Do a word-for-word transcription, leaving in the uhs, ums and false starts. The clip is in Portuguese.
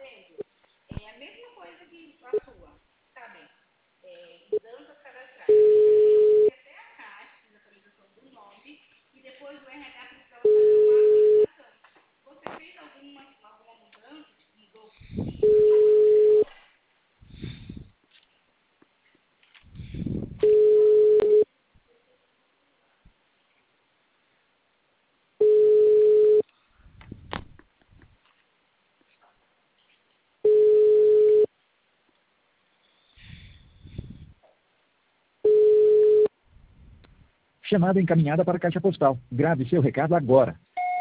Chamada encaminhada para a caixa postal. Grave seu recado agora.